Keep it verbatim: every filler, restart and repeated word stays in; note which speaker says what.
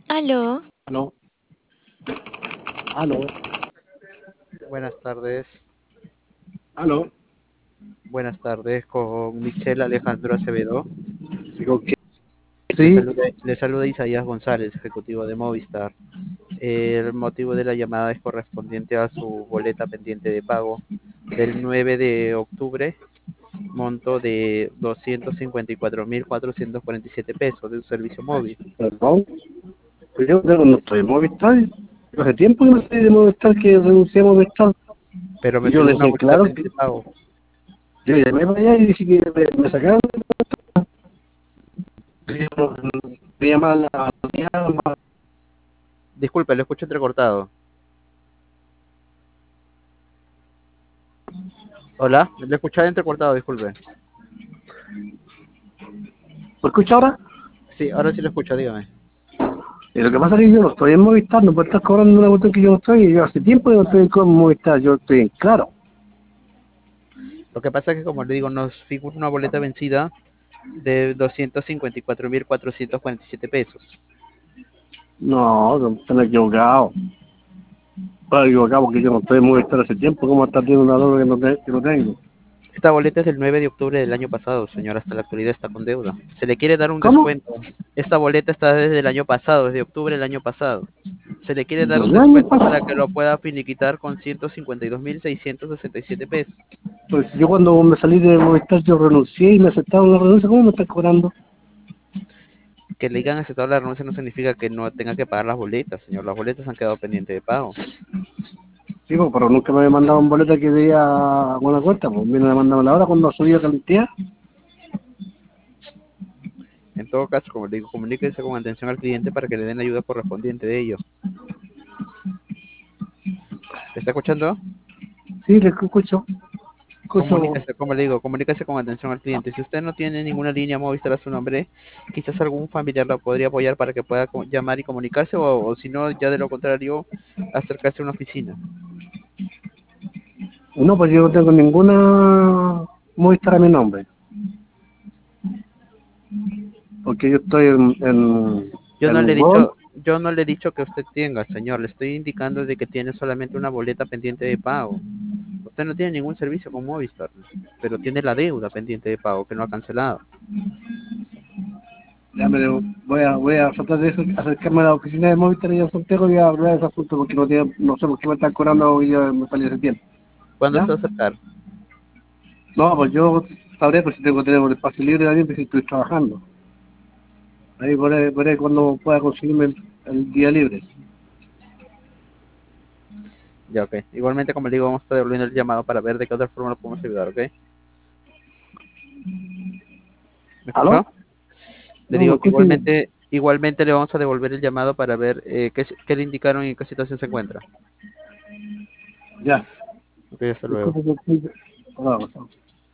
Speaker 1: Aló,
Speaker 2: Aló, aló,
Speaker 3: Buenas tardes,
Speaker 2: aló.
Speaker 3: buenas tardes con Michelle Alejandro Acevedo.
Speaker 2: Digo que
Speaker 3: Le
Speaker 2: sí,
Speaker 3: saluda, le saluda Isaías González, ejecutivo de Movistar. El motivo de la llamada es correspondiente a su boleta pendiente de pago del nueve de octubre, monto de doscientos cincuenta y cuatro mil cuatrocientos cuarenta y siete pesos de un servicio móvil.
Speaker 2: perdón, pero yo no no estoy en Movistar. Hace tiempo que no estoy de Movistar, que renuncié a Movistar.
Speaker 3: Pero
Speaker 2: Y yo
Speaker 3: mencioné una
Speaker 2: dejé
Speaker 3: boleta
Speaker 2: claro que
Speaker 3: pendiente de pago.
Speaker 2: yo llamé para allá y dije que me, me sacaron. Me llamaban a la mañana.
Speaker 3: Disculpe, lo escucho entrecortado. Hola, le escuchaba entrecortado, disculpe.
Speaker 2: ¿Me escucha ahora?
Speaker 3: Sí, ahora sí lo escucho, dígame.
Speaker 2: Y lo que pasa es que yo no estoy en Movistar, no puedo estar cobrando una cuestión que yo no estoy. Y yo hace tiempo que no estoy con Movistar, yo estoy en claro.
Speaker 3: Lo que pasa es que, como le digo, nos figura una boleta vencida de doscientos cincuenta y cuatro mil cuatrocientos cuarenta y siete pesos.
Speaker 2: No, no, están equivocados. Están equivocados porque yo no estoy en Movistar hace tiempo. ¿Cómo estar teniendo una deuda que no, te- que no tengo?
Speaker 3: Esta boleta es del nueve de octubre del año pasado, señor, hasta la actualidad está con deuda. Se le quiere dar un
Speaker 2: ¿Cómo?
Speaker 3: descuento. Esta boleta está desde el año pasado, desde octubre del año pasado. Se le quiere dar un
Speaker 2: Del año
Speaker 3: descuento para
Speaker 2: pasado.
Speaker 3: que lo pueda finiquitar con ciento cincuenta y dos mil seiscientos sesenta y siete pesos.
Speaker 2: Pues yo cuando me salí de Movistar yo renuncié y me aceptaron la renuncia. ¿Cómo me están cobrando?
Speaker 3: Que le digan aceptado la renuncia no significa que no tenga que pagar las boletas, señor. Las boletas han quedado pendientes de pago.
Speaker 2: Sí, pues, pero nunca me había mandado un boleto que debía una cuenta. Pues me mandaron la hora cuando subí a cantidad.
Speaker 3: En todo caso, como le digo, comuníquese con atención al cliente para que le den la ayuda correspondiente de ello. ¿Me está escuchando?
Speaker 2: Sí, le escucho. Escucho.
Speaker 3: Comuníquese, como le digo, comuníquese con atención al cliente. Si usted no tiene ninguna línea Movistar a su nombre, quizás algún familiar lo podría apoyar para que pueda co- llamar y comunicarse, o, o si no, ya de lo contrario, acercarse a una oficina.
Speaker 2: No, pues yo no tengo ninguna Movistar a mi nombre. Porque yo estoy en, en,
Speaker 3: Yo no le
Speaker 2: en
Speaker 3: he
Speaker 2: World.
Speaker 3: dicho, yo no le he dicho que usted tenga, señor. Le estoy indicando de que tiene solamente una boleta pendiente de pago. Usted no tiene ningún servicio con Movistar, pero tiene la deuda pendiente de pago que no ha cancelado.
Speaker 2: Ya me debo- voy a, voy a tratar de acercarme a la oficina de Movistar y a Santiago y a hablar de ese asunto porque no, tiene, no sé por qué me están cobrando y ya me salió ese tiempo.
Speaker 3: ¿Cuándo se
Speaker 2: ¿Ya?
Speaker 3: va a acercar?
Speaker 2: No, pues yo sabré, pues si tengo que tener el espacio libre también, pues si estoy trabajando. Ahí veré, veré cuando pueda conseguirme el, el día libre.
Speaker 3: Ya, ok. Igualmente, como le digo, vamos a estar devolviendo el llamado para ver de qué otra forma lo podemos ayudar, ¿ok? ¿Me
Speaker 2: ¿Aló?
Speaker 3: escuchó? Le
Speaker 2: No, me
Speaker 3: digo que
Speaker 2: escucho bien.
Speaker 3: igualmente, igualmente le vamos a devolver el llamado para ver eh, qué, qué le indicaron y en qué situación se encuentra.
Speaker 2: Ya.
Speaker 3: Ok, hasta luego.
Speaker 2: Disculpe que estoy... Hola,